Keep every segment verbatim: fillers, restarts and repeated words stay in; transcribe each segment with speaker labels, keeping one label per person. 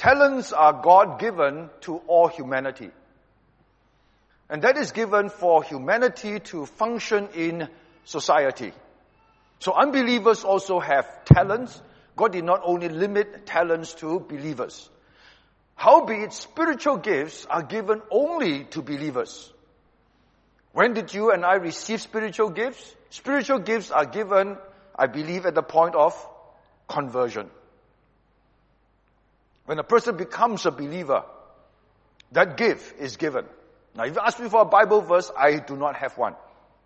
Speaker 1: talents are God-given to all humanity. And that is given for humanity to function in society. So unbelievers also have talents. God did not only limit talents to believers. Howbeit, spiritual gifts are given only to believers. When did you and I receive spiritual gifts? Spiritual gifts are given, I believe, at the point of conversion. When a person becomes a believer, that gift is given. Now, if you ask me for a Bible verse, I do not have one.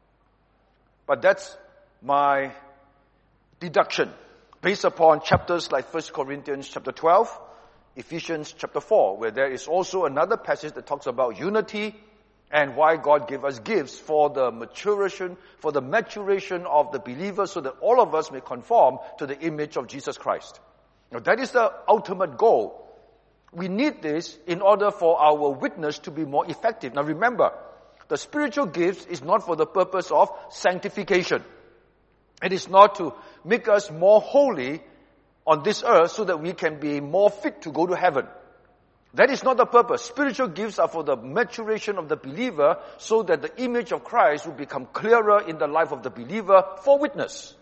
Speaker 1: But that's my deduction, based upon chapters like First Corinthians chapter twelve, Ephesians chapter four, where there is also another passage that talks about unity and why God gave us gifts for the maturation, for the maturation of the believers, so that all of us may conform to the image of Jesus Christ. Now, that is the ultimate goal. We need this in order for our witness to be more effective. Now remember, the spiritual gifts is not for the purpose of sanctification. It is not to make us more holy on this earth so that we can be more fit to go to heaven. That is not the purpose. Spiritual gifts are for the maturation of the believer so that the image of Christ will become clearer in the life of the believer for witness.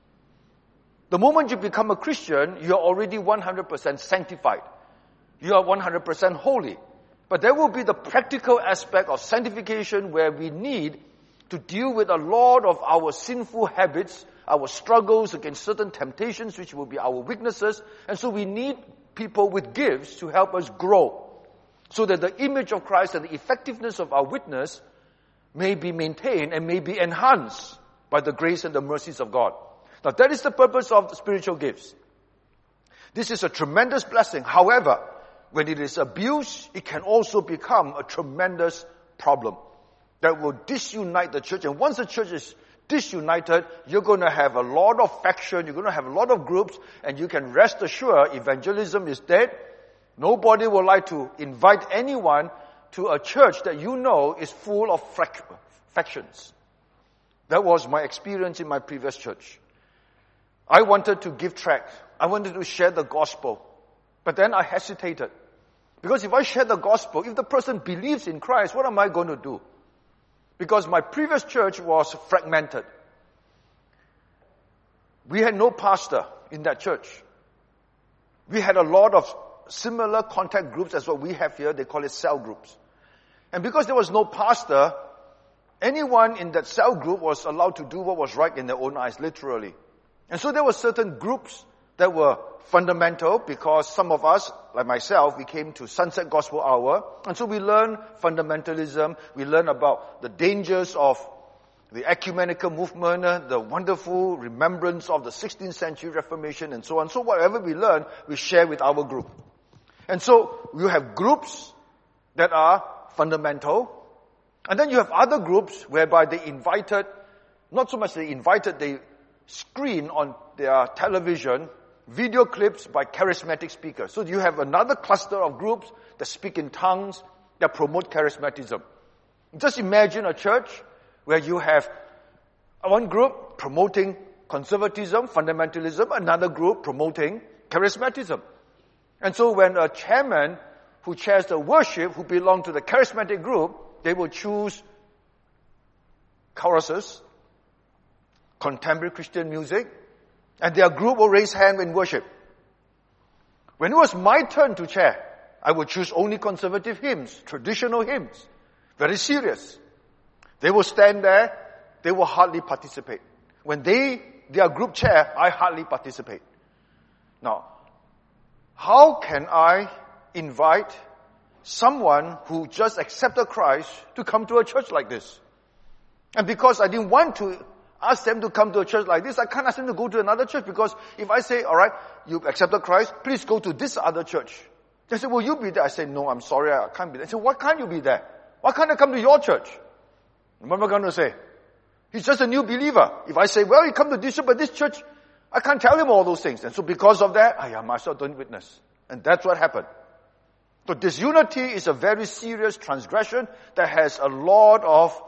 Speaker 1: The moment you become a Christian, you are already one hundred percent sanctified. You are one hundred percent holy. But there will be the practical aspect of sanctification where we need to deal with a lot of our sinful habits, our struggles against certain temptations, which will be our weaknesses. And so we need people with gifts to help us grow, so that the image of Christ and the effectiveness of our witness may be maintained and may be enhanced by the grace and the mercies of God. Now, that is the purpose of the spiritual gifts. This is a tremendous blessing. However, when it is abused, it can also become a tremendous problem that will disunite the church. And once the church is disunited, you're going to have a lot of faction, you're going to have a lot of groups, and you can rest assured evangelism is dead. Nobody would like to invite anyone to a church that you know is full of factions. That was my experience in my previous church. I wanted to give tracts. I wanted to share the gospel. But then I hesitated. Because if I share the gospel, if the person believes in Christ, what am I going to do? Because my previous church was fragmented. We had no pastor in that church. We had a lot of similar contact groups as what we have here. They call it cell groups. And because there was no pastor, anyone in that cell group was allowed to do what was right in their own eyes, literally. And so there were certain groups that were fundamental because some of us, like myself, we came to Sunset Gospel Hour. And so we learned fundamentalism. We learned about the dangers of the ecumenical movement, the wonderful remembrance of the sixteenth century Reformation, and so on. So whatever we learn, we share with our group. And so you have groups that are fundamental. And then you have other groups whereby they invited, not so much they invited, they screen on their television video clips by charismatic speakers. So you have another cluster of groups that speak in tongues, that promote charismatism. Just imagine a church where you have one group promoting conservatism, fundamentalism, another group promoting charismatism. And so when a chairman who chairs the worship, who belong to the charismatic group, they will choose choruses, contemporary Christian music, and their group will raise hand in worship. When it was my turn to chair, I would choose only conservative hymns, traditional hymns, very serious. They will stand there, they will hardly participate. When they, their group chair, I hardly participate. Now, how can I invite someone who just accepted Christ to come to a church like this? And because I didn't want to ask them to come to a church like this, I can't ask them to go to another church, because if I say, all right, you've accepted Christ, please go to this other church. They say, will you be there? I say, no, I'm sorry, I can't be there. They say, why can't you be there? Why can't I come to your church? What am I going to say? He's just a new believer. If I say, well, you come to this church, but this church, I can't tell him all those things. And so because of that, I myself don't witness. And that's what happened. So disunity is a very serious transgression that has a lot of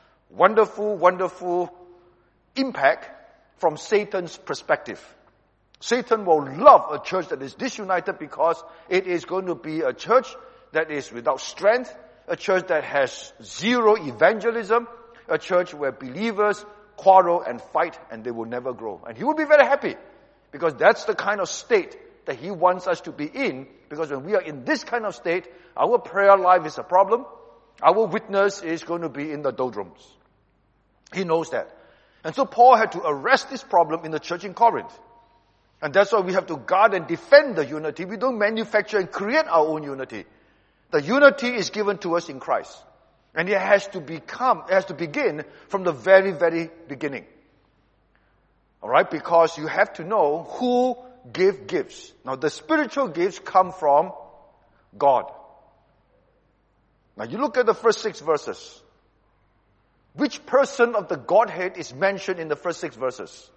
Speaker 1: wonderful, wonderful impact from Satan's perspective. Satan will love a church that is disunited because it is going to be a church that is without strength, a church that has zero evangelism, a church where believers quarrel and fight and they will never grow. And he will be very happy because that's the kind of state that he wants us to be in, because when we are in this kind of state, our prayer life is a problem. Our witness is going to be in the doldrums. He knows that. And so Paul had to arrest this problem in the church in Corinth. And that's why we have to guard and defend the unity. We don't manufacture and create our own unity. The unity is given to us in Christ. And it has to become, it has to begin from the very, very beginning. Alright? Because you have to know who give gifts. Now the spiritual gifts come from God. Now you look at the first six verses. Which person of the Godhead is mentioned in the first six verses?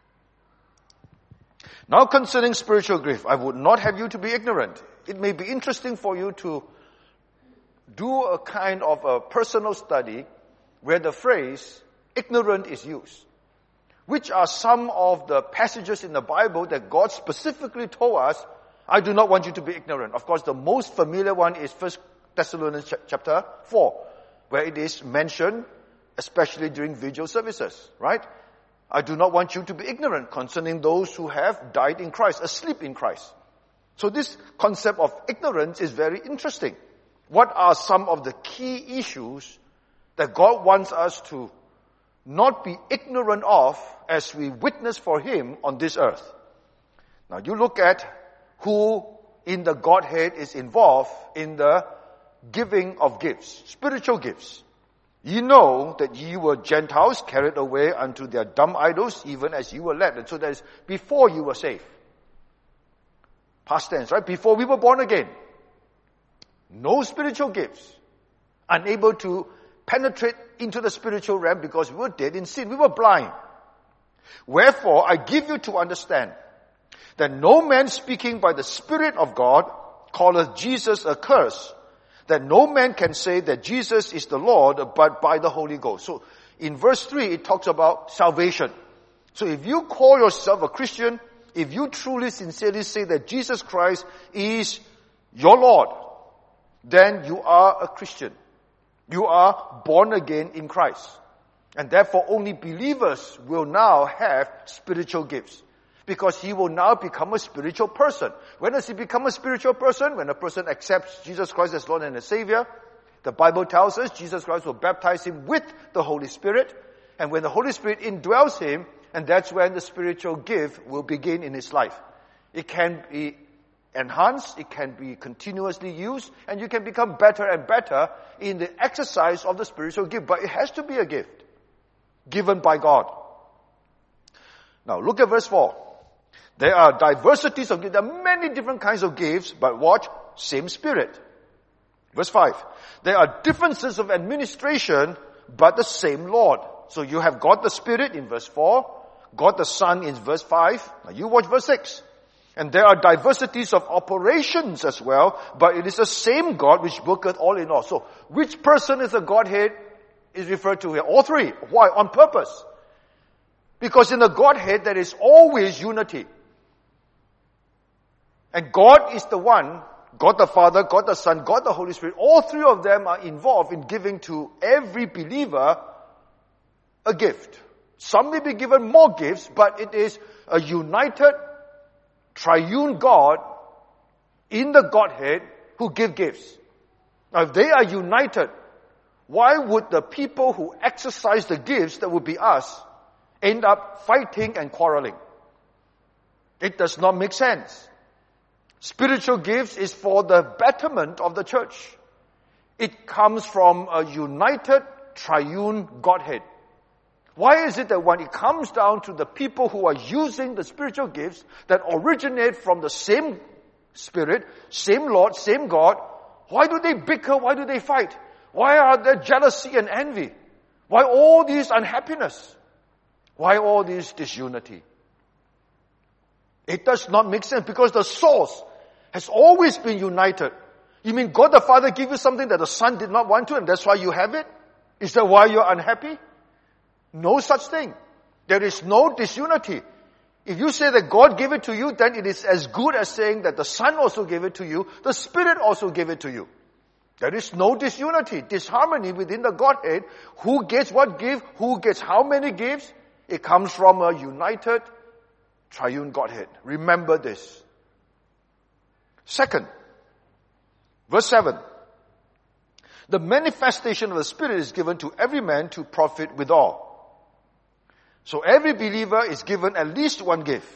Speaker 1: Now concerning spiritual gift, I would not have you to be ignorant. It may be interesting for you to do a kind of a personal study where the phrase ignorant is used. Which are some of the passages in the Bible that God specifically told us, I do not want you to be ignorant. Of course, the most familiar one is First Thessalonians chapter four, where it is mentioned, especially during vigil services, right? I do not want you to be ignorant concerning those who have died in Christ, asleep in Christ. So this concept of ignorance is very interesting. What are some of the key issues that God wants us to not be ignorant of as we witness for Him on this earth? Now you look at who in the Godhead is involved in the giving of gifts, spiritual gifts. You know that ye were Gentiles carried away unto their dumb idols, even as you were led. And so that is before you were saved. Past tense, right? Before we were born again. No spiritual gifts. Unable to penetrate into the spiritual realm because we were dead in sin. We were blind. Wherefore, I give you to understand that no man speaking by the Spirit of God calleth Jesus accursed, that no man can say that Jesus is the Lord but by the Holy Ghost. So in verse three, it talks about salvation. So if you call yourself a Christian, if you truly, sincerely say that Jesus Christ is your Lord, then you are a Christian. You are born again in Christ. And therefore only believers will now have spiritual gifts. Because he will now become a spiritual person. When does he become a spiritual person? When a person accepts Jesus Christ as Lord and as Savior. The Bible tells us Jesus Christ will baptize him with the Holy Spirit. And when the Holy Spirit indwells him, and that's when the spiritual gift will begin in his life. It can be enhanced, it can be continuously used, and you can become better and better in the exercise of the spiritual gift. But it has to be a gift given by God. Now look at verse four. There are diversities of gifts. There are many different kinds of gifts, but watch, same Spirit. Verse five. There are differences of administration, but the same Lord. So you have God the Spirit in verse four, God the Son in verse five. Now you watch verse six. And there are diversities of operations as well, but it is the same God which worketh all in all. So which person is the Godhead is referred to here? All three. Why? On purpose. Because in the Godhead there is always unity. And God is the one, God the Father, God the Son, God the Holy Spirit, all three of them are involved in giving to every believer a gift. Some may be given more gifts, but it is a united, triune God in the Godhead who give gifts. Now if they are united, why would the people who exercise the gifts, that would be us, end up fighting and quarreling? It does not make sense. Spiritual gifts is for the betterment of the church. It comes from a united, triune Godhead. Why is it that when it comes down to the people who are using the spiritual gifts that originate from the same Spirit, same Lord, same God, why do they bicker? Why do they fight? Why are there jealousy and envy? Why all this unhappiness? Why all this disunity? It does not make sense because the source has always been united. You mean God the Father gave you something that the Son did not want to and that's why you have it? Is that why you're unhappy? No such thing. There is no disunity. If you say that God gave it to you, then it is as good as saying that the Son also gave it to you, the Spirit also gave it to you. There is no disunity, disharmony within the Godhead. Who gets what gift? Who gets how many gifts? It comes from a united triune Godhead. Remember this. Second, verse seven. The manifestation of the Spirit is given to every man to profit withal. So every believer is given at least one gift.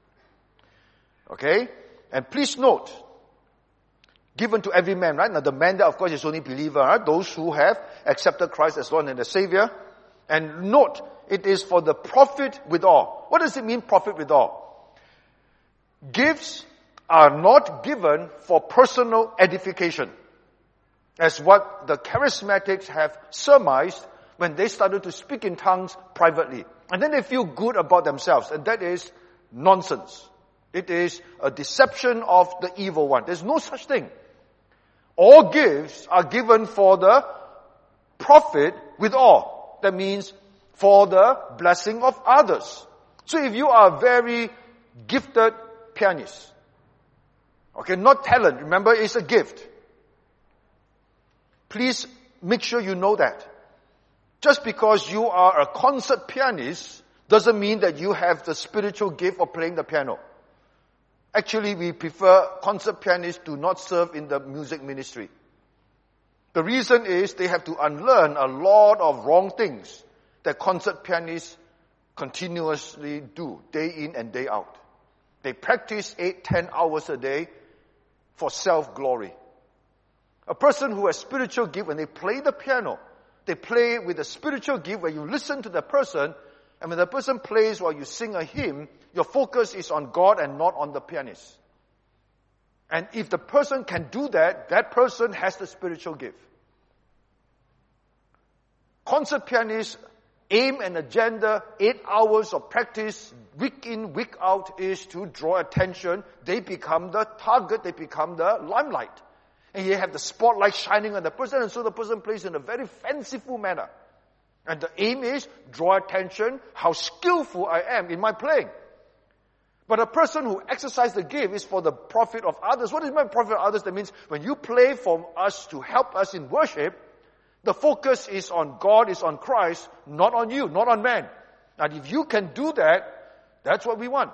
Speaker 1: Okay? And please note, given to every man, right? Now the man that of course is only believer, right? Those who have accepted Christ as Lord and the Savior. And note, it is for the profit withal. What does it mean, profit withal? Gifts are not given for personal edification, as what the charismatics have surmised when they started to speak in tongues privately. And then they feel good about themselves. And that is nonsense. It is a deception of the evil one. There's no such thing. All gifts are given for the profit withal. That means for the blessing of others. So if you are a very gifted pianist, okay, not talent, remember it's a gift. Please make sure you know that. Just because you are a concert pianist doesn't mean that you have the spiritual gift of playing the piano. Actually, we prefer concert pianists to not serve in the music ministry. The reason is they have to unlearn a lot of wrong things that concert pianists continuously do, day in and day out. They practice eight, ten hours a day for self-glory. A person who has spiritual gift, when they play the piano, they play with a spiritual gift where you listen to the person, and when the person plays while you sing a hymn, your focus is on God and not on the pianist. And if the person can do that, that person has the spiritual gift. Concert pianists aim and agenda, eight hours of practice, week in, week out, is to draw attention. They become the target, they become the limelight. And you have the spotlight shining on the person, and so the person plays in a very fanciful manner. And the aim is, draw attention, how skillful I am in my playing. But a person who exercises the gift is for the profit of others. What is my profit of others? That means when you play for us to help us in worship, the focus is on God, is on Christ, not on you, not on man. And if you can do that, that's what we want.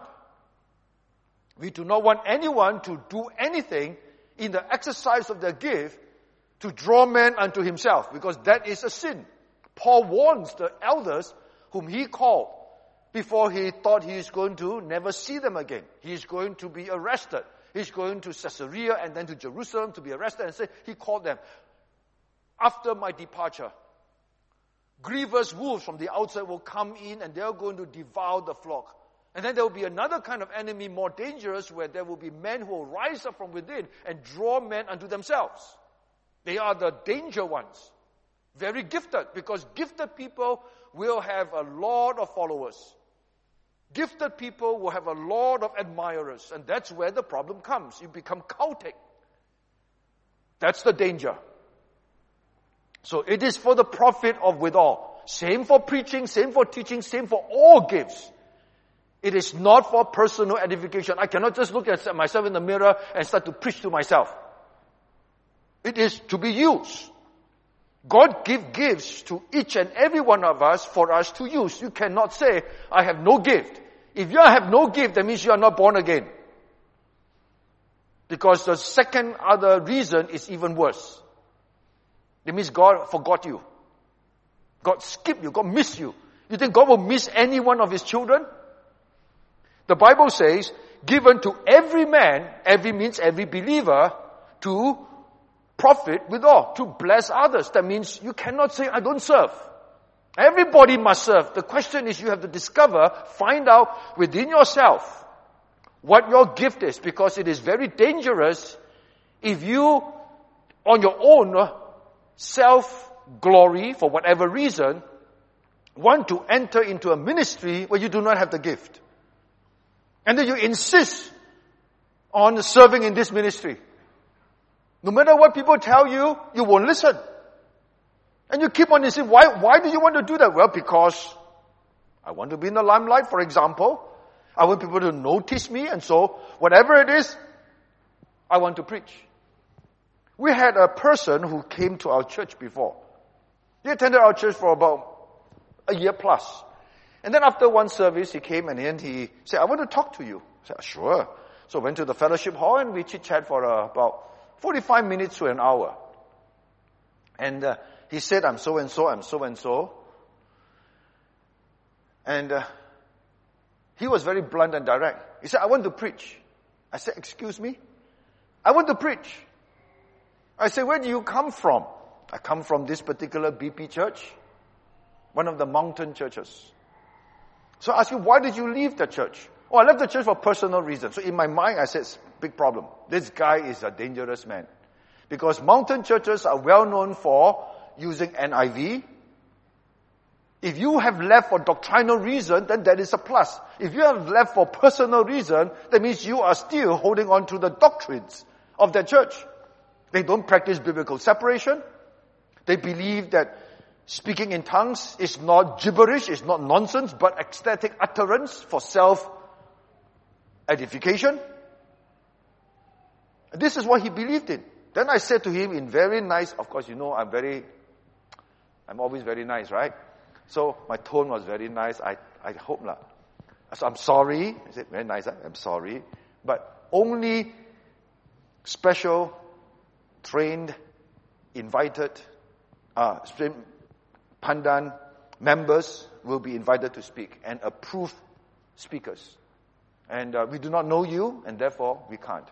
Speaker 1: We do not want anyone to do anything in the exercise of their gift to draw man unto himself, because that is a sin. Paul warns the elders whom he called before he thought he is going to never see them again. He is going to be arrested. He's going to Caesarea and then to Jerusalem to be arrested, and say, he called them, after my departure, grievous wolves from the outside will come in and they're going to devour the flock. And then there will be another kind of enemy more dangerous, where there will be men who will rise up from within and draw men unto themselves. They are the danger ones. Very gifted, because gifted people will have a lot of followers. Gifted people will have a lot of admirers. And that's where the problem comes. You become cultic. That's the danger. So it is for the profit of withal. Same for preaching, same for teaching, same for all gifts. It is not for personal edification. I cannot just look at myself in the mirror and start to preach to myself. It is to be used. God give gifts to each and every one of us for us to use. You cannot say, I have no gift. If you have no gift, that means you are not born again. Because the second other reason is even worse. It means God forgot you. God skipped you. God missed you. You think God will miss any one of His children? The Bible says, given to every man, every means every believer, to profit withal, to bless others. That means you cannot say, I don't serve. Everybody must serve. The question is, you have to discover, find out within yourself what your gift is, because it is very dangerous if you, on your own, self-glory, for whatever reason, want to enter into a ministry where you do not have the gift. And then you insist on serving in this ministry. No matter what people tell you, you won't listen. And you keep on insisting, why, why do you want to do that? Well, because I want to be in the limelight, for example. I want people to notice me, and so whatever it is, I want to preach. We had a person who came to our church before. He attended our church for about a year plus. And then after one service, he came and then he said, I want to talk to you. I said, sure. So went to the fellowship hall and we chit-chat for uh, about forty-five minutes to an hour. And uh, he said, I'm so-and-so, I'm so-and-so. And uh, he was very blunt and direct. He said, I want to preach. I said, excuse me? I want to preach. I said, where do you come from? I come from this particular B P church, one of the mountain churches. So I asked you, why did you leave the church? Oh, I left the church for personal reasons. So in my mind, I said, big problem. This guy is a dangerous man. Because mountain churches are well known for using N I V. If you have left for doctrinal reason, then that is a plus. If you have left for personal reason, that means you are still holding on to the doctrines of that church. They don't practice biblical separation. They believe that speaking in tongues is not gibberish, it's not nonsense, but ecstatic utterance for self-edification. This is what he believed in. Then I said to him in very nice, of course, you know, I'm very, I'm always very nice, right? So my tone was very nice. I, I hope not. So I'm sorry. I said, very nice, I'm sorry. But only special, trained, invited, uh, Pandan members will be invited to speak and approved speakers. And uh, we do not know you, and therefore we can't.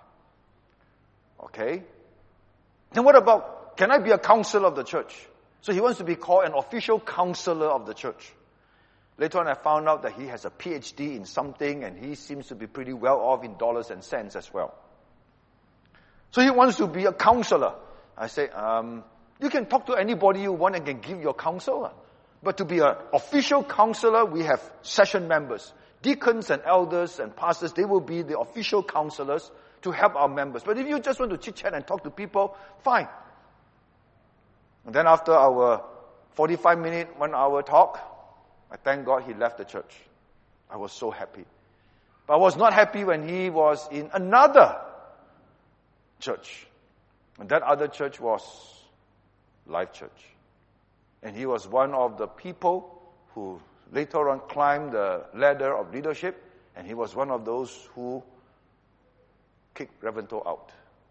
Speaker 1: Okay? Then what about, can I be a counselor of the church? So he wants to be called an official counselor of the church. Later on I found out that he has a P H D in something, and he seems to be pretty well off in dollars and cents as well. So he wants to be a counselor. I say, um, you can talk to anybody you want and can give your counsel. But to be an official counselor, we have session members. Deacons and elders and pastors, they will be the official counselors to help our members. But if you just want to chit-chat and talk to people, fine. And then after our forty-five minute, one hour talk, I thank God he left the church. I was so happy. But I was not happy when he was in another church. And that other church was Life Church. And he was one of the people who later on climbed the ladder of leadership, and he was one of those who kicked Reverend Toh out.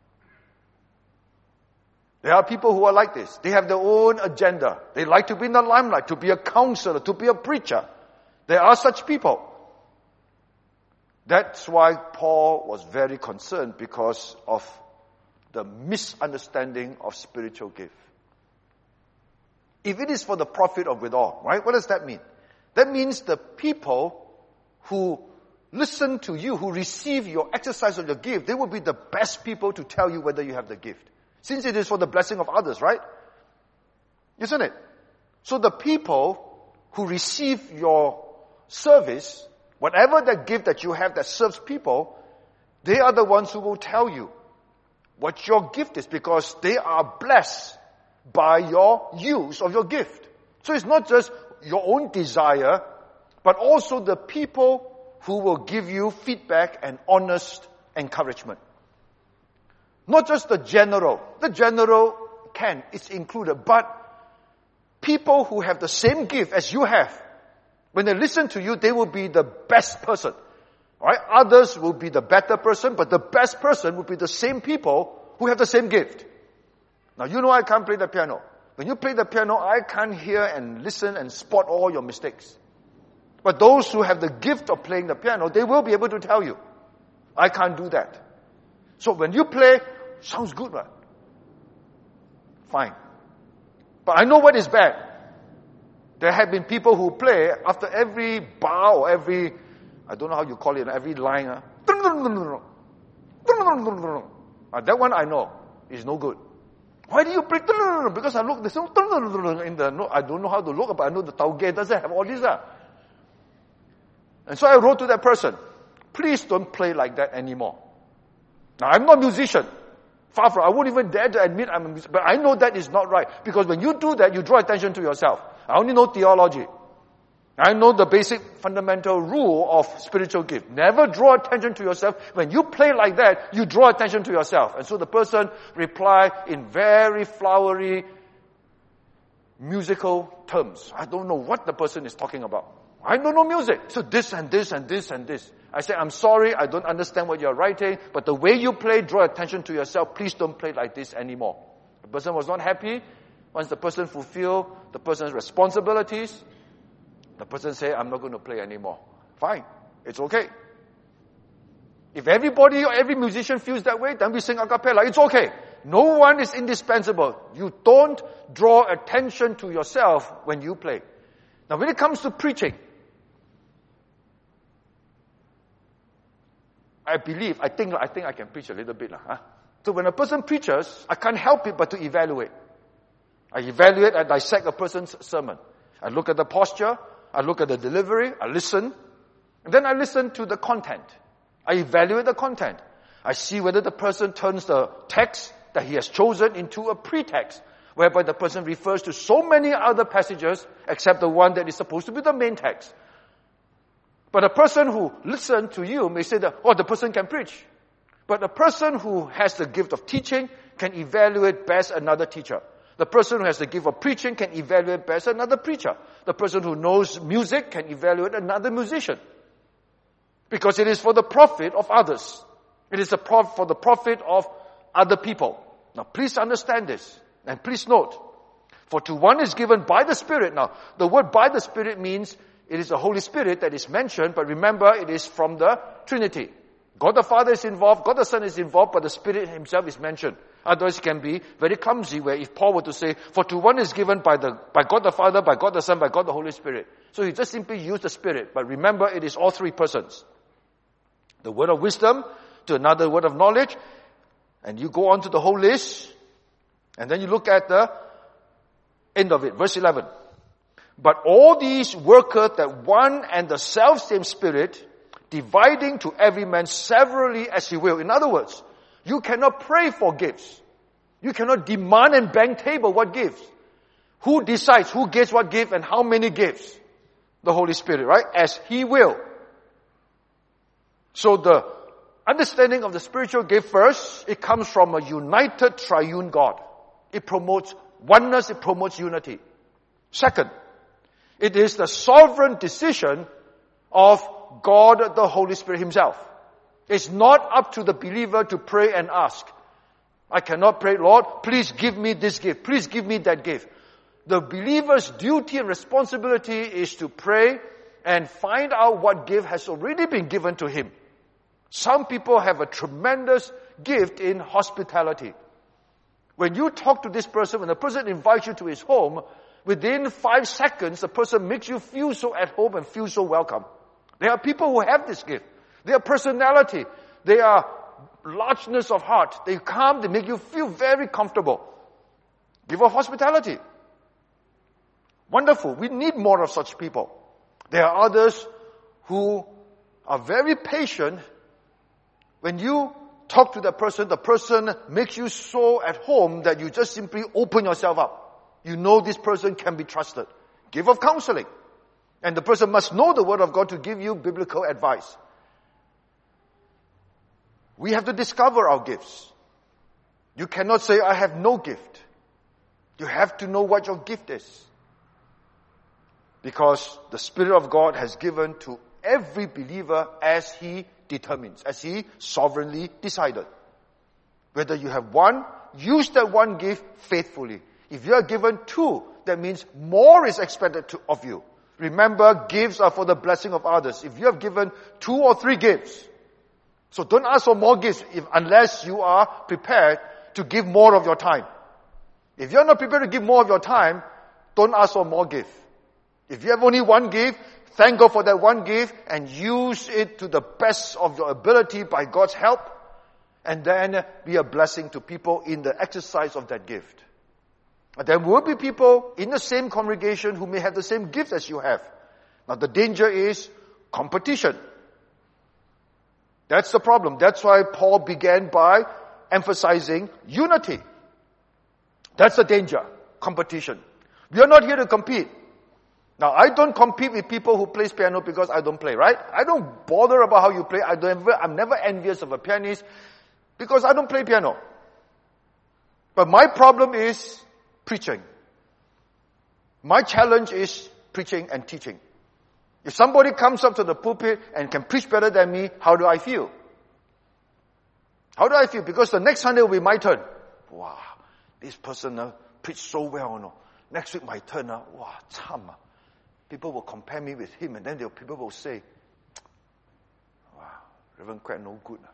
Speaker 1: There are people who are like this. They have their own agenda. They like to be in the limelight, to be a counselor, to be a preacher. There are such people. That's why Paul was very concerned, because of the misunderstanding of spiritual gift. If it is for the profit of withal, right? What does that mean? That means the people who listen to you, who receive your exercise of your gift, they will be the best people to tell you whether you have the gift. Since it is for the blessing of others, right? Isn't it? So the people who receive your service, whatever the gift that you have that serves people, they are the ones who will tell you what your gift is, because they are blessed by your use of your gift. So it's not just your own desire, but also the people who will give you feedback and honest encouragement. Not just the general. The general can, it's included, but people who have the same gift as you have, when they listen to you, they will be the best person. All right? Others will be the better person, but the best person will be the same people who have the same gift. Now, you know I can't play the piano. When you play the piano, I can't hear and listen and spot all your mistakes. But those who have the gift of playing the piano, they will be able to tell you. I can't do that. So when you play, sounds good, right? Fine. But I know what is bad. There have been people who play after every bar or every, I don't know how you call it, every line. Uh, uh, that one I know is no good. Why do you play? Because I look, there's no in the, no, I don't know how to look, but I know the Tauge doesn't have all this. Uh. And so I wrote to that person, please don't play like that anymore. Now, I'm not a musician. Far from, I won't even dare to admit I'm a musician. But I know that is not right. Because when you do that, you draw attention to yourself. I only know theology. I know the basic fundamental rule of spiritual gift. Never draw attention to yourself. When you play like that, you draw attention to yourself. And so the person reply in very flowery musical terms. I don't know what the person is talking about. I don't know music. So this and this and this and this. I say, I'm sorry, I don't understand what you're writing, but the way you play, draw attention to yourself. Please don't play like this anymore. The person was not happy. Once the person fulfilled the person's responsibilities, the person say, I'm not going to play anymore. Fine. It's okay. If everybody or every musician feels that way, then we sing a cappella. It's okay. No one is indispensable. You don't draw attention to yourself when you play. Now when it comes to preaching, I believe, I think, I think I can preach a little bit. Huh? So when a person preaches, I can't help it but to evaluate. I evaluate and dissect a person's sermon. I look at the posture, I look at the delivery, I listen, and then I listen to the content. I evaluate the content. I see whether the person turns the text that he has chosen into a pretext, whereby the person refers to so many other passages except the one that is supposed to be the main text. But a person who listens to you may say that, oh, the person can preach. But a person who has the gift of teaching can evaluate best another teacher. The person who has the gift of preaching can evaluate best another preacher. The person who knows music can evaluate another musician. Because it is for the profit of others. It is a prof- for the profit of other people. Now please understand this. And please note, for to one is given by the Spirit. Now, the word by the Spirit means it is the Holy Spirit that is mentioned, but remember it is from the Trinity. God the Father is involved, God the Son is involved, but the Spirit himself is mentioned. Otherwise it can be very clumsy where if Paul were to say, for to one is given by the by God the Father, by God the Son, by God the Holy Spirit. So he just simply used the Spirit. But remember, it is all three persons. The word of wisdom to another word of knowledge. And you go on to the whole list. And then you look at the end of it, verse eleven. But all these worketh that one and the self-same Spirit, dividing to every man severally as he will. In other words, you cannot pray for gifts. You cannot demand and bang table what gifts. Who decides who gets what gift and how many gifts? The Holy Spirit, right? As he will. So the understanding of the spiritual gift first, it comes from a united triune God. It promotes oneness, it promotes unity. Second, it is the sovereign decision of God the Holy Spirit himself. It's not up to the believer to pray and ask. I cannot pray, Lord, please give me this gift. Please give me that gift. The believer's duty and responsibility is to pray and find out what gift has already been given to him. Some people have a tremendous gift in hospitality. When you talk to this person, when the person invites you to his home, within five seconds, the person makes you feel so at home and feel so welcome. There are people who have this gift. Their personality, their largeness of heart, they come, they make you feel very comfortable. Give of hospitality. Wonderful. We need more of such people. There are others who are very patient. When you talk to the person, the person makes you so at home that you just simply open yourself up. You know this person can be trusted. Give of counseling. And the person must know the Word of God to give you biblical advice. We have to discover our gifts. You cannot say, I have no gift. You have to know what your gift is. Because the Spirit of God has given to every believer as He determines, as He sovereignly decided. Whether you have one, use that one gift faithfully. If you are given two, that means more is expected to, of you. Remember, gifts are for the blessing of others. If you have given two or three gifts, so don't ask for more gifts if, unless you are prepared to give more of your time. If you're not prepared to give more of your time, don't ask for more gift. If you have only one gift, thank God for that one gift and use it to the best of your ability by God's help, and then be a blessing to people in the exercise of that gift. There will be people in the same congregation who may have the same gift as you have. Now the danger is competition. That's the problem. That's why Paul began by emphasizing unity. That's the danger. Competition. We are not here to compete. Now, I don't compete with people who play piano because I don't play, right? I don't bother about how you play. I don't, I'm never envious of a pianist because I don't play piano. But my problem is preaching. My challenge is preaching and teaching. If somebody comes up to the pulpit and can preach better than me, how do I feel? How do I feel? Because the next Sunday will be my turn. Wow, this person uh, preached so well. No? Next week my turn. Uh, wow, cham. Uh. People will compare me with him, and then the people will say, wow, Reverend quite no good. Uh.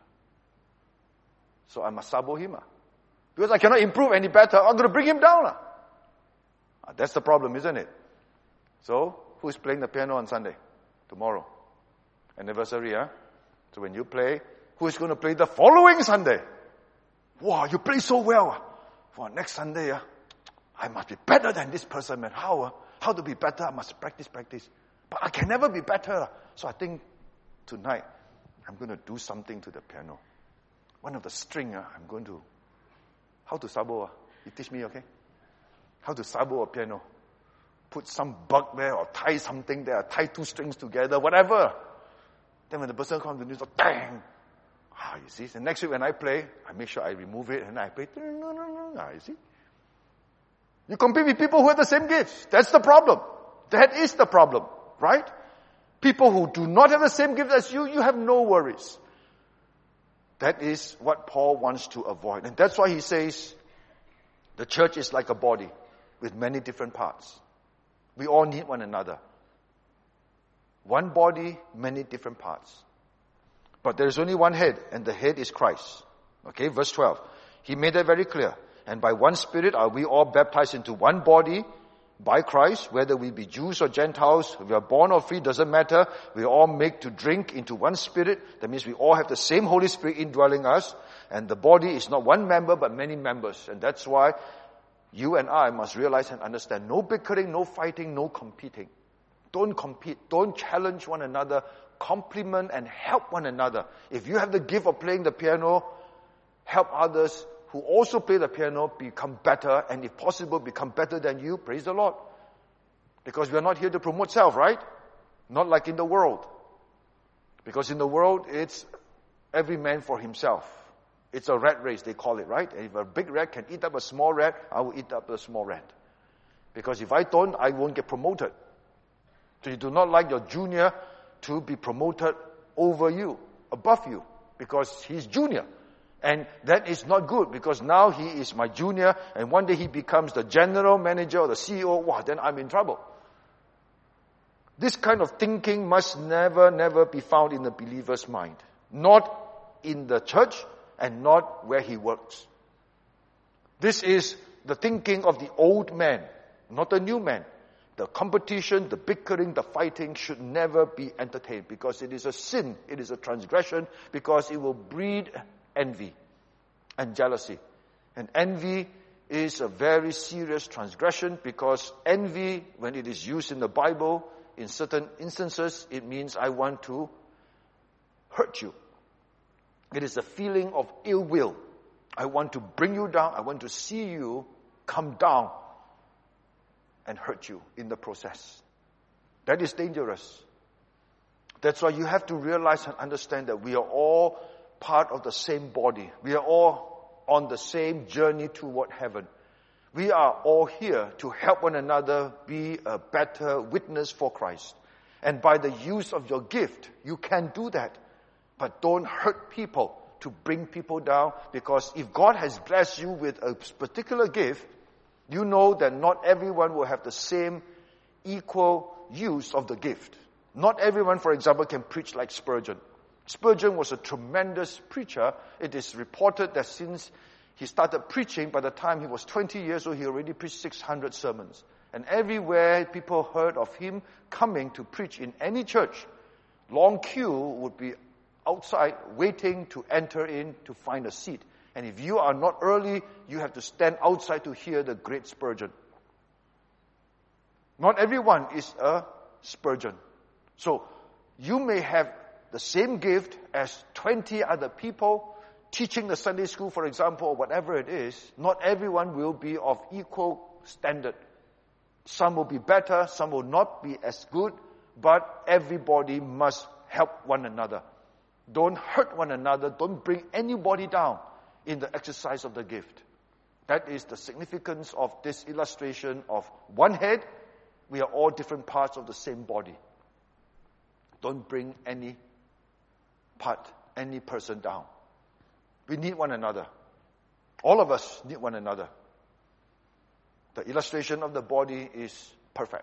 Speaker 1: So I must sabo him. Uh. Because I cannot improve any better, I'm going to bring him down. Uh. Uh, that's the problem, isn't it? So, who's playing the piano on Sunday? Tomorrow. Anniversary, huh? So when you play, who is going to play the following Sunday? Wow, you play so well. Uh. For next Sunday, uh, I must be better than this person, man. How? Uh? How to be better? I must practice, practice. But I can never be better. So I think tonight, I'm going to do something to the piano. One of the string, uh, I'm going to, how to sabo? Uh? You teach me, okay? How to sabo a piano. Put some bug there or tie something there, tie two strings together, whatever. Then when the person comes to me, so bang! Ah, you see? So next week when I play, I make sure I remove it and I play. Ah, you see? You compete with people who have the same gifts. That's the problem. That is the problem, right? People who do not have the same gift as you, you have no worries. That is what Paul wants to avoid. And that's why he says, the church is like a body with many different parts. We all need one another. One body, many different parts. But there is only one head, and the head is Christ. Okay, verse twelve. He made that very clear. And by one Spirit are we all baptized into one body by Christ, whether we be Jews or Gentiles, we are born or free, doesn't matter. We all make to drink into one Spirit. That means we all have the same Holy Spirit indwelling us. And the body is not one member, but many members. And that's why you and I must realize and understand, no bickering, no fighting, no competing. Don't compete. Don't challenge one another. Compliment and help one another. If you have the gift of playing the piano, help others who also play the piano become better, and if possible, become better than you. Praise the Lord. Because we are not here to promote self, right? Not like in the world. Because in the world, it's every man for himself. It's a rat race, they call it, right? And if a big rat can eat up a small rat, I will eat up a small rat. Because if I don't, I won't get promoted. So you do not like your junior to be promoted over you, above you, because he's junior. And that is not good, because now he is my junior, and one day he becomes the general manager or the C E O, wow, then I'm in trouble. This kind of thinking must never, never be found in the believer's mind. Not in the church, and not where he works. This is the thinking of the old man, not the new man. The competition, the bickering, the fighting should never be entertained, because it is a sin, it is a transgression, because it will breed envy and jealousy. And envy is a very serious transgression, because envy, when it is used in the Bible, in certain instances, it means I want to hurt you. It is a feeling of ill will. I want to bring you down. I want to see you come down and hurt you in the process. That is dangerous. That's why you have to realize and understand that we are all part of the same body. We are all on the same journey toward heaven. We are all here to help one another be a better witness for Christ. And by the use of your gift, you can do that. But don't hurt people to bring people down, because if God has blessed you with a particular gift, you know that not everyone will have the same equal use of the gift. Not everyone, for example, can preach like Spurgeon. Spurgeon was a tremendous preacher. It is reported that since he started preaching, by the time he was twenty years old, he already preached six hundred sermons. And everywhere people heard of him coming to preach in any church, long queue would be outside waiting to enter in to find a seat. And if you are not early, you have to stand outside to hear the great Spurgeon. Not everyone is a Spurgeon. So you may have the same gift as twenty other people teaching the Sunday school, for example, or whatever it is. Not everyone will be of equal standard. Some will be better, some will not be as good, but everybody must help one another. Don't hurt one another. Don't bring anybody down in the exercise of the gift. That is the significance of this illustration of one head. We are all different parts of the same body. Don't bring any part, any person down. We need one another. All of us need one another. The illustration of the body is perfect.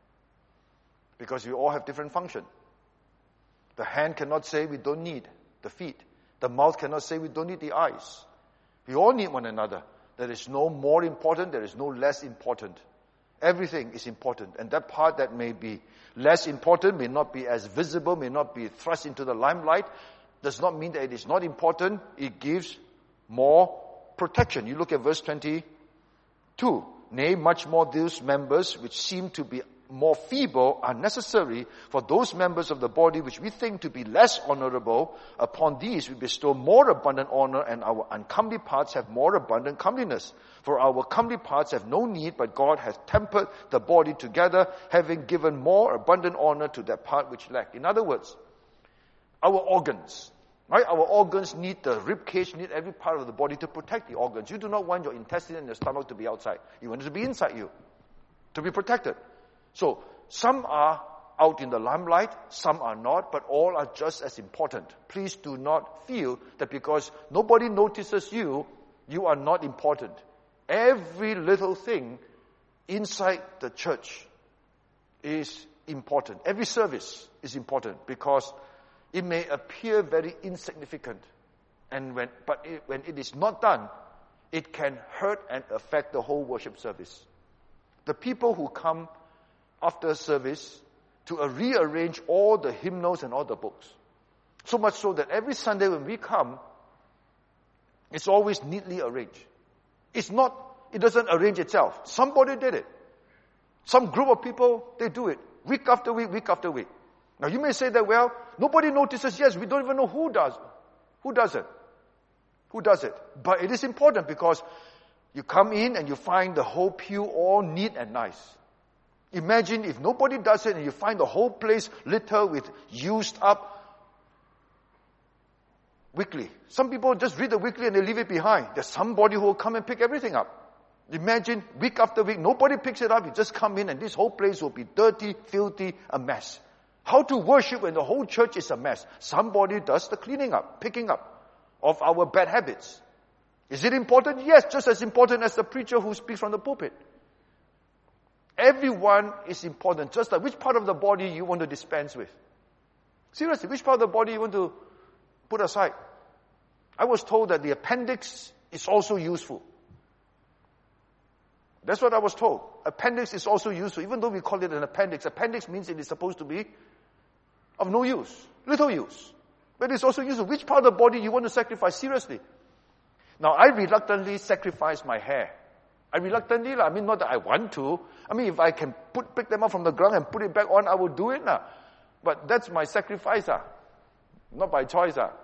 Speaker 1: Because we all have different function. The hand cannot say we don't need the feet. The mouth cannot say we don't need the eyes. We all need one another. There is no more important, there is no less important. Everything is important. And that part that may be less important, may not be as visible, may not be thrust into the limelight, does not mean that it is not important. It gives more protection. You look at verse twenty-two. Nay, much more those members which seem to be more feeble are necessary, for those members of the body which we think to be less honorable, upon these we bestow more abundant honor, and our uncomely parts have more abundant comeliness. For our comely parts have no need, but God hath tempered the body together, having given more abundant honor to that part which lacked. In other words, our organs, right? Our organs need the rib cage, need every part of the body to protect the organs. You do not want your intestine and your stomach to be outside. You want it to be inside you, to be protected. So, some are out in the limelight, some are not, but all are just as important. Please do not feel that because nobody notices you, you are not important. Every little thing inside the church is important. Every service is important because it may appear very insignificant. And when, but it, when it is not done, it can hurt and affect the whole worship service. The people who come after service to uh, rearrange all the hymnals and all the books. So much so that every Sunday when we come, it's always neatly arranged. It's not, it doesn't arrange itself. Somebody did it. Some group of people, they do it. Week after week, week after week. Now you may say that, well, nobody notices. Yes, we don't even know who does. Who does it? Who does it? But it is important because you come in and you find the whole pew all neat and nice. Imagine if nobody does it and you find the whole place littered with used up weekly. Some people just read the weekly and they leave it behind. There's somebody who will come and pick everything up. Imagine week after week, nobody picks it up. You just come in and this whole place will be dirty, filthy, a mess. How to worship when the whole church is a mess? Somebody does the cleaning up, picking up of our bad habits. Is it important? Yes, just as important as the preacher who speaks from the pulpit. Everyone is important. Just like which part of the body you want to dispense with. Seriously, which part of the body you want to put aside? I was told that the appendix is also useful. That's what I was told. Appendix is also useful, even though we call it an appendix. Appendix means it is supposed to be of no use, little use. But it's also useful. Which part of the body you want to sacrifice? Seriously. Now, I reluctantly sacrifice my hair. I reluctantly, I mean, not that I want to. I mean, if I can put, pick them up from the ground and put it back on, I will do it. Nah. But that's my sacrifice. Ah. Not by choice. Ah.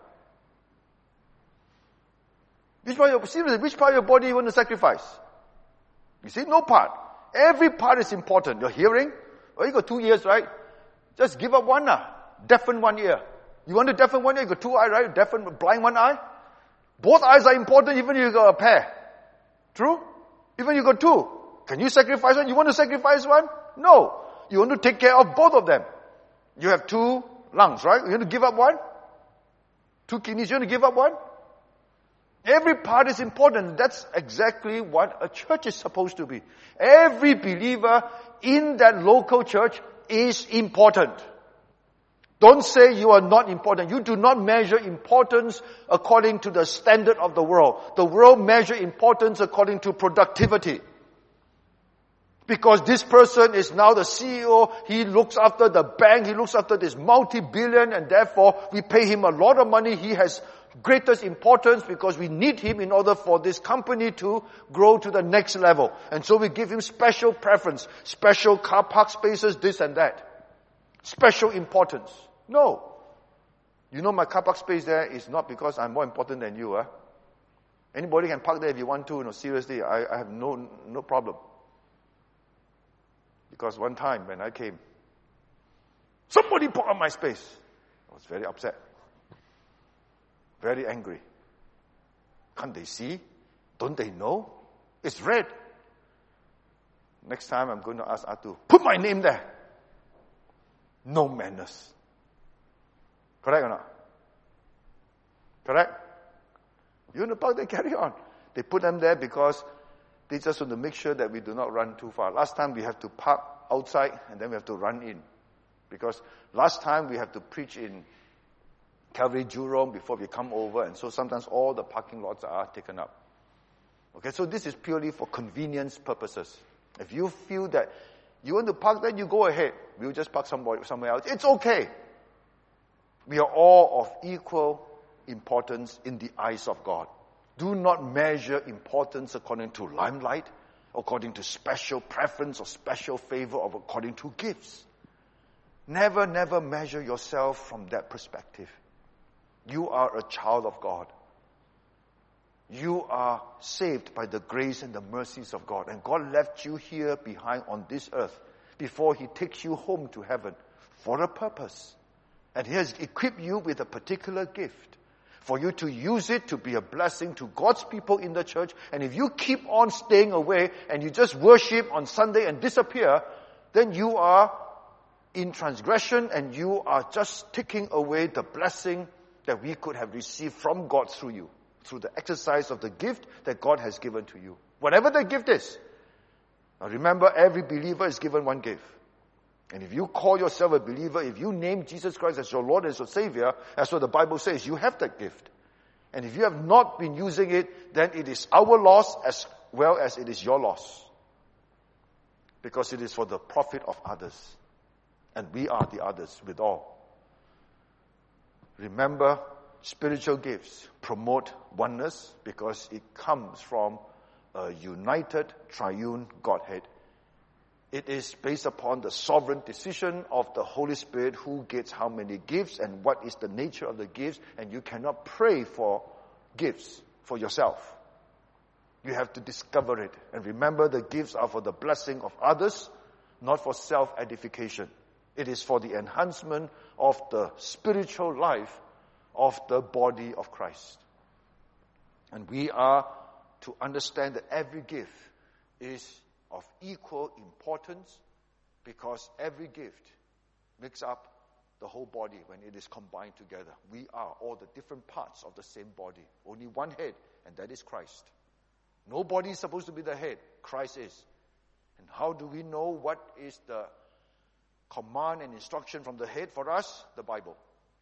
Speaker 1: Which part of your, seriously, which part of your body you want to sacrifice? You see, no part. Every part is important. Your hearing, well, you got two ears, right? Just give up one. Nah. Deafen one ear. You want to deafen one ear, you got two eyes, right? Deafen, blind one eye. Both eyes are important even if you got a pair. True? Even you got two. Can you sacrifice one? You want to sacrifice one? No. You want to take care of both of them. You have two lungs, right? You want to give up one? Two kidneys, you want to give up one? Every part is important. That's exactly what a church is supposed to be. Every believer in that local church is important. Don't say you are not important. You do not measure importance according to the standard of the world. The world measures importance according to productivity. Because this person is now the C E O, he looks after the bank, he looks after this multi-billion, and therefore we pay him a lot of money. He has greatest importance because we need him in order for this company to grow to the next level. And so we give him special preference, special car park spaces, this and that. Special importance. No. You know my car park space there is not because I'm more important than you. Huh? Anybody can park there if you want to. No, seriously, I, I have no no problem. Because one time when I came, somebody parked on my space. I was very upset. Very angry. Can't they see? Don't they know? It's red. Next time I'm going to ask Atu, put my name there. No manners. Correct or not? Correct? You in the park, they carry on. They put them there because they just want to make sure that we do not run too far. Last time we have to park outside and then we have to run in. Because last time we have to preach in Calvary Jurong before we come over, and so sometimes all the parking lots are taken up. Okay, so this is purely for convenience purposes. If you feel that you want to park there, you go ahead. We'll just park somewhere, somewhere else. It's okay. We are all of equal importance in the eyes of God. Do not measure importance according to limelight, according to special preference or special favor, or according to gifts. Never, never measure yourself from that perspective. You are a child of God. You are saved by the grace and the mercies of God. And God left you here behind on this earth before He takes you home to heaven for a purpose. And He has equipped you with a particular gift for you to use it to be a blessing to God's people in the church. And if you keep on staying away and you just worship on Sunday and disappear, then you are in transgression and you are just taking away the blessing that we could have received from God through you, through the exercise of the gift that God has given to you. Whatever the gift is. Now remember, every believer is given one gift. And if you call yourself a believer, if you name Jesus Christ as your Lord and your Savior, that's what the Bible says, you have that gift. And if you have not been using it, then it is our loss as well as it is your loss. Because it is for the profit of others. And we are the others with all. Remember, spiritual gifts promote oneness because it comes from a united triune Godhead. It is based upon the sovereign decision of the Holy Spirit who gets how many gifts and what is the nature of the gifts, and you cannot pray for gifts for yourself. You have to discover it. And remember, the gifts are for the blessing of others, not for self-edification. It is for the enhancement of the spiritual life of the body of Christ. And we are to understand that every gift is of equal importance because every gift makes up the whole body when it is combined together. We are all the different parts of the same body. Only one head, and that is Christ. Nobody is supposed to be the head. Christ is. And how do we know what is the command and instruction from the head for us? The Bible.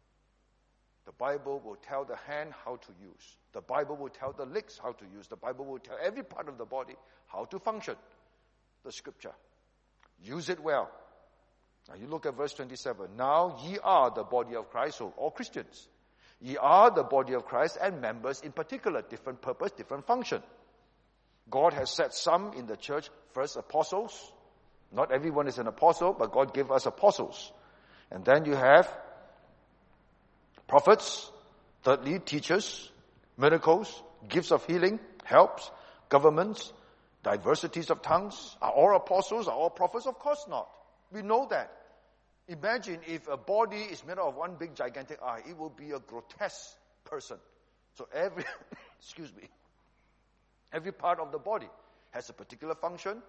Speaker 1: The Bible will tell the hand how to use. The Bible will tell the legs how to use. The Bible will tell every part of the body how to function. The Scripture. Use it well. Now you look at verse twenty-seven. Now ye are the body of Christ, so all Christians. Ye are the body of Christ and members in particular, different purpose, different function. God has set some in the church, first apostles. Not everyone is an apostle, but God gave us apostles. And then you have prophets, thirdly, teachers, miracles, gifts of healing, helps, governments, diversities of tongues. Are all apostles? Are all prophets? Of course not. We know that. Imagine if a body is made out of one big gigantic eye, it will be a grotesque person. So every, excuse me, every part of the body has a particular function.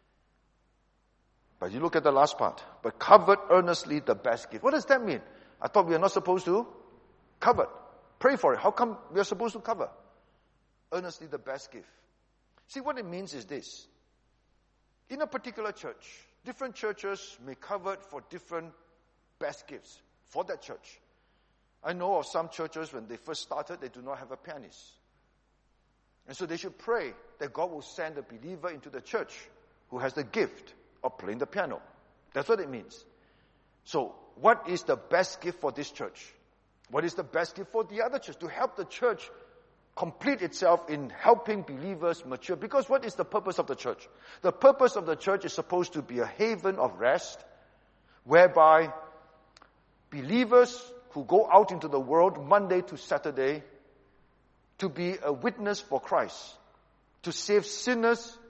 Speaker 1: But you look at the last part. But covet earnestly the best gift. What does that mean? I thought we are not supposed to covet. Pray for it. How come we are supposed to covet? Earnestly the best gift. See, what it means is this. In a particular church, different churches may covet for different best gifts for that church. I know of some churches, when they first started, they do not have a pianist. And so they should pray that God will send a believer into the church who has the gift of playing the piano. That's what it means. So, what is the best gift for this church? What is the best gift for the other church? To help the church complete itself in helping believers mature. Because what is the purpose of the church? The purpose of the church is supposed to be a haven of rest, whereby believers who go out into the world Monday to Saturday to be a witness for Christ, to save sinners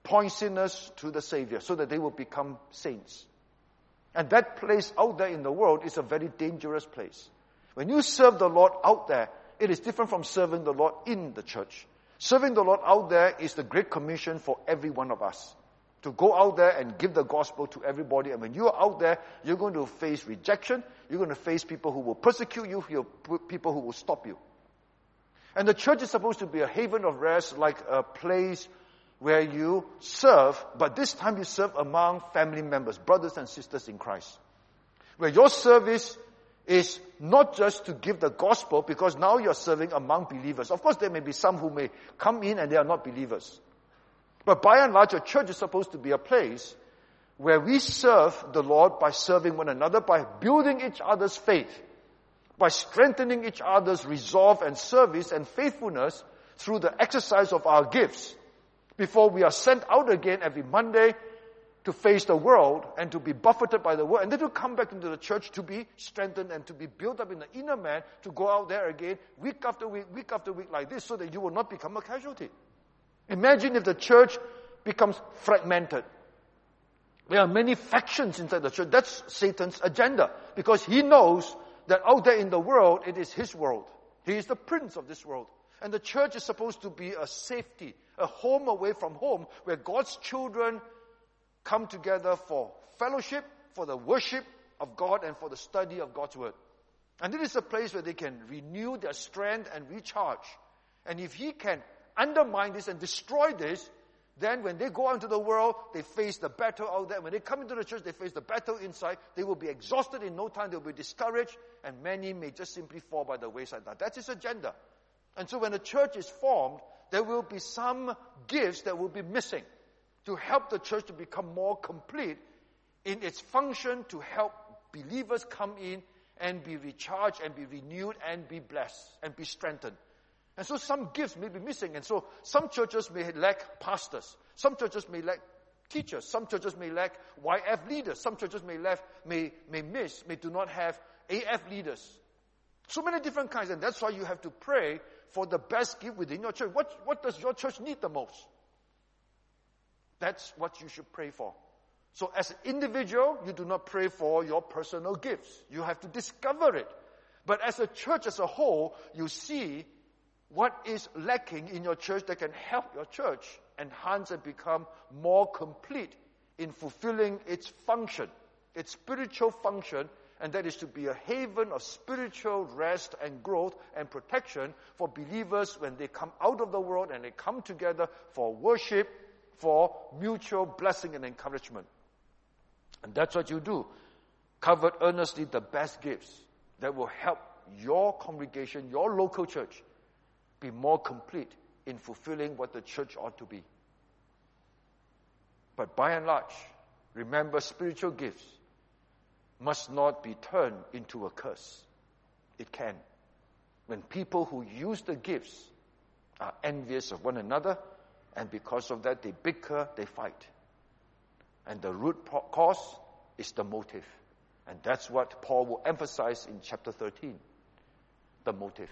Speaker 1: point sinners to the Savior so that they will become saints. And that place out there in the world is a very dangerous place. When you serve the Lord out there, it is different from serving the Lord in the church. Serving the Lord out there is the Great Commission for every one of us. To go out there and give the gospel to everybody. And when you are out there, you're going to face rejection. You're going to face people who will persecute you, people who will stop you. And the church is supposed to be a haven of rest, like a place where you serve, but this time you serve among family members, brothers and sisters in Christ. Where your service is not just to give the gospel, because now you're serving among believers. Of course, there may be some who may come in and they are not believers. But by and large, a church is supposed to be a place where we serve the Lord by serving one another, by building each other's faith, by strengthening each other's resolve and service and faithfulness through the exercise of our gifts, before we are sent out again every Monday to face the world and to be buffeted by the world, and then to come back into the church to be strengthened and to be built up in the inner man, to go out there again week after week, week after week like this, so that you will not become a casualty. Imagine if the church becomes fragmented. There are many factions inside the church. That's Satan's agenda, because he knows that out there in the world, it is his world. He is the prince of this world. And the church is supposed to be a safety, a home away from home, where God's children come together for fellowship, for the worship of God, and for the study of God's word. And it is a place where they can renew their strength and recharge. And if he can undermine this and destroy this, then when they go out into the world, they face the battle out there. When they come into the church, they face the battle inside. They will be exhausted in no time. They will be discouraged. And many may just simply fall by the wayside. Now, that's his agenda. And so when a church is formed, there will be some gifts that will be missing to help the church to become more complete in its function to help believers come in and be recharged and be renewed and be blessed and be strengthened. And so some gifts may be missing. And so some churches may lack pastors. Some churches may lack teachers. Some churches may lack Y F leaders. Some churches may lack, may, may miss, may do not have A F leaders. So many different kinds. And that's why you have to pray for the best gift within your church. What, what does your church need the most? That's what you should pray for. So as an individual, you do not pray for your personal gifts. You have to discover it. But as a church as a whole, you see what is lacking in your church that can help your church enhance and become more complete in fulfilling its function, its spiritual function, and that is to be a haven of spiritual rest and growth and protection for believers when they come out of the world and they come together for worship, for mutual blessing and encouragement. And that's what you do. Covet earnestly the best gifts that will help your congregation, your local church, be more complete in fulfilling what the church ought to be. But by and large, remember, spiritual gifts must not be turned into a curse. It can. When people who use the gifts are envious of one another, and because of that they bicker, they fight. And the root cause is the motive. And that's what Paul will emphasize in chapter thirteen. The motive.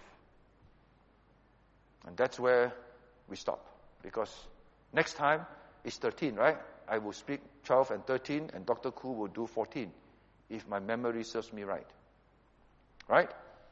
Speaker 1: And that's where we stop. Because next time is thirteen, right? I will speak twelve and thirteen, and Doctor Koo will do fourteen, if my memory serves me right. Right?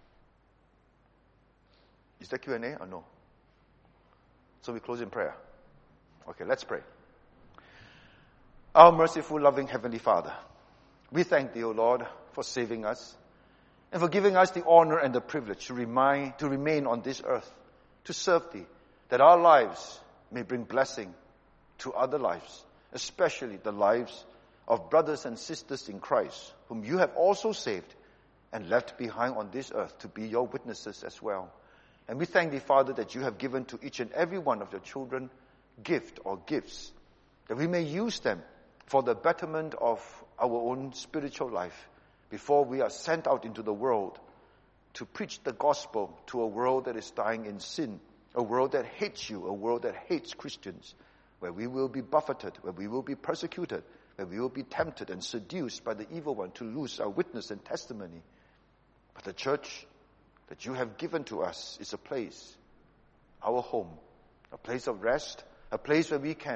Speaker 1: Is that Q and A or no? So we close in prayer. Okay, let's pray. Our merciful, loving Heavenly Father, we thank Thee, O Lord, for saving us and for giving us the honor and the privilege to remind, to remain on this earth, to serve Thee, that our lives may bring blessing to other lives, especially the lives of brothers and sisters in Christ, whom You have also saved and left behind on this earth to be Your witnesses as well. And we thank Thee, Father, that You have given to each and every one of Your children gift or gifts, that we may use them for the betterment of our own spiritual life before we are sent out into the world to preach the gospel to a world that is dying in sin, a world that hates You, a world that hates Christians, where we will be buffeted, where we will be persecuted, where we will be tempted and seduced by the evil one to lose our witness and testimony. But the church that You have given to us is a place, our home, a place of rest, a place where we can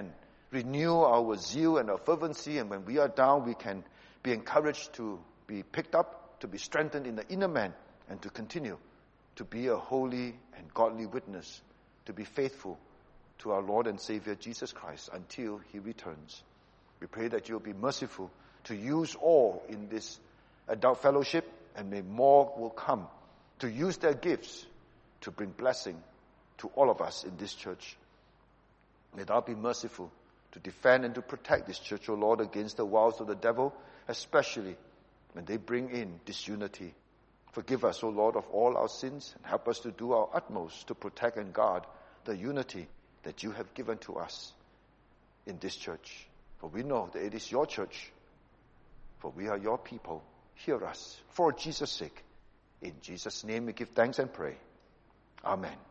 Speaker 1: renew our zeal and our fervency, and when we are down, we can be encouraged to be picked up, to be strengthened in the inner man, and to continue to be a holy and godly witness, to be faithful to our Lord and Savior Jesus Christ until He returns. We pray that you'll be merciful to use all in this adult fellowship, and may more will come to use their gifts to bring blessing to all of us in this church. May thou be merciful to defend and to protect this church, O Lord, against the wiles of the devil, especially when they bring in disunity. Forgive us, O Lord, of all our sins, and help us to do our utmost to protect and guard the unity that you have given to us in this church. For we know that it is your church, for we are your people. Hear us for Jesus' sake. In Jesus' name we give thanks and pray. Amen.